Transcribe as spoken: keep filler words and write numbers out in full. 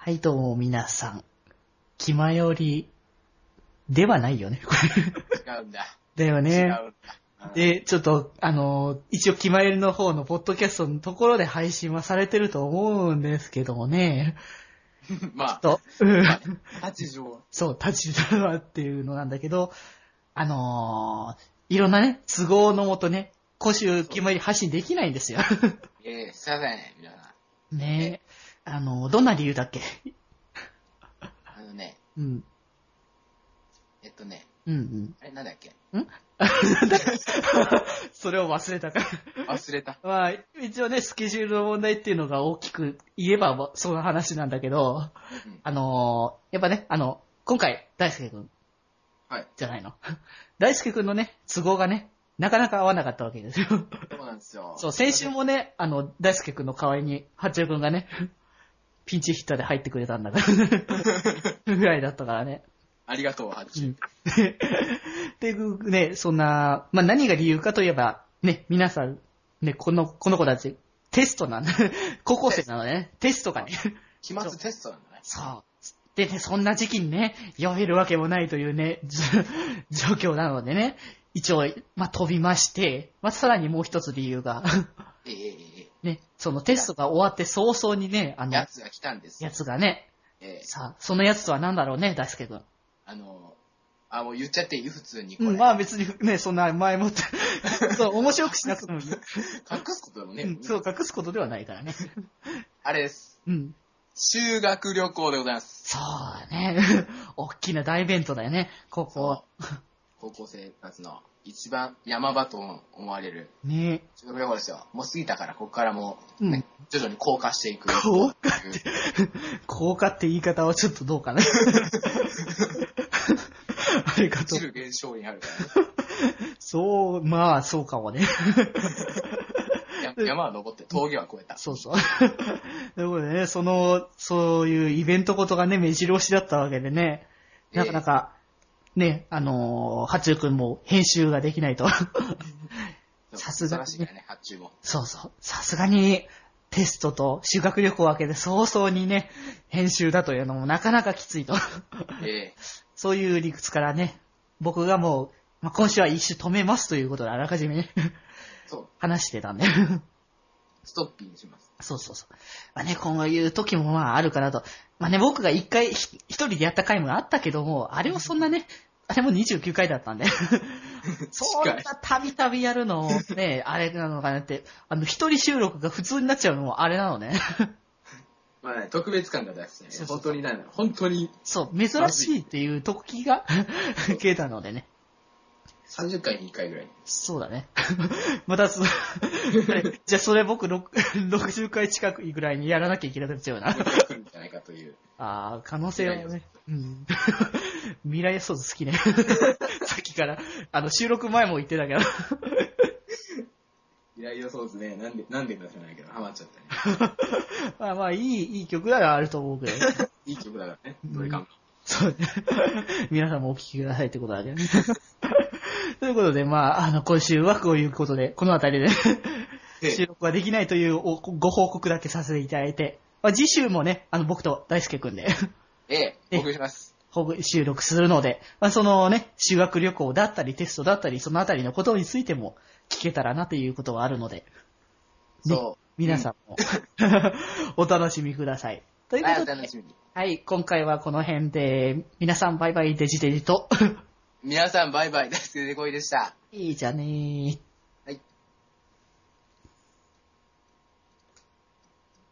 はいどうも皆さん。気まよりではないよね、これ。違うんだ。 だよね。 違うんだ。うん、 で、ちょっと、あの、一応気まよりの方のポッドキャストのところで配信はされてると思うんですけどもね。 まあ、 ちょっと、うんまあ、立ち上。 そう、立ち上っていうのなんだけど、あのー、いろんなね、都合のもとね、今週気まより配信できないんですよ。 ええ、すいません、皆さん。 ねえ。あの、どんな理由だっけ？ あのね、 うん。 えっとね、 うんうん。 あれなんだっけ？ んそれを忘れたから。 忘れた。 まあ、一応ね、スケジュールの問題っていうのが大きく言えばその話なんだけど、 うん、 あのー、やっぱね、あの、今回、大輔くん。 はい。 じゃないの。大輔くんのね、都合がね、なかなか合わなかったわけですよ。 そうなんですよ。 そう、先週もね、あの、大輔くんの代わりに、八代くんがね、ピンチヒッターで入ってくれたんだから、ぐらいだったからね。 ありがとう、ハッチ。 で、ね、そんな、まあ、何が理由かといえば、ね、皆さん、ね、この、この子たち、テストなんだ。高校生なのでね、テストがね。 期末テストなんだね。 そう。でね、そんな時期にね、読めるわけもないというね、状況なのでね、一応、まあ、飛びまして、まあ、さらにもう一つ理由が、 ええええね、そのテストが終わって早々にね、あの、 やつが来たんです。 やつがね、 ええ、 さあ、そのやつとは何だろうね、大輔くん。 あの、あ、もう言っちゃっていい？普通にこれ。 うん、まあ別にね、そんな前もって、そう、面白くしなくてもいい。 隠すことでもね、 うん、そう、隠すことではないからね。 あれです。 うん。 修学旅行でございます。 そうだね。大きな大イベントだよね、ここ。 高校生活の一番山場と思われる。 ね修学旅行ですよ。もう過ぎたから、ここからもう、ね、 うん、 徐々に降下していく。 降下って、降下って言い方はちょっとどうかな。あれかと。 落ちる現象にあるから、ね。 そう、まあ、そうかもね。 山は登って峠は越えた。 そうそう。でもね、その、そういうイベントことがね、目白押しだったわけでね、なかなか、えー、ね、あのー、八中くんも編集ができないと。さすがに、 ね、八中も。 そうそう。さすがに、テストと修学旅行分けで早々にね、編集だというのもなかなかきついと。 えー、 そういう理屈からね、僕がもう、まあ、今週は一周止めますということであらかじめね、そう話してたんで。 ストッピーにします。 そうそうそう。まあね、こういう時もまああるかなと。まあね、僕が一回一人でやった回もあったけども、あれもそんなね、あれもにじゅうきゅうかいだったんで。そんなたびたびやるのね、あれなのかなって、あの、一人収録が普通になっちゃうのもあれなのね。 まあね、特別感が出してね、そうそうそう本当にないの。本当に。 そう、珍しいっていう時が消えたのでね。 さんじゅっかいにいっかいぐらい。 そうだね。またそ、じゃあそれ僕ろくじゅっかい近くぐらいにやらなきゃいけなくなっちゃうな。 来るんじゃないかという。 ああ、可能性はね。うん。未来予想図好きね。さっきから、あの、収録前も言ってたけど。 未来予想図ね、なんで、なんでか知らないけど、ハマっちゃったね。 まあまあ、いい、いい曲ならあると思うけど。 いい曲だからね。どれかも。 そうね。皆さんもお聴きくださいってことだけどね。ということで、まあ、あの、今週はこういうことで、このあたりで収録はできないというご報告だけさせていただいて、まあ、次週もね、あの、僕と大輔くんでええ、お送りします。 収録するので、まあ、そのね、修学旅行だったり、テストだったり、そのあたりのことについても聞けたらなということがあるので、ね、そう。皆さんも、うん、お楽しみください。ということで、はい、はい、今回はこの辺で、皆さんバイバイデジデジと、 皆さんバイバイ、大輔でこいでした。 いいじゃねー。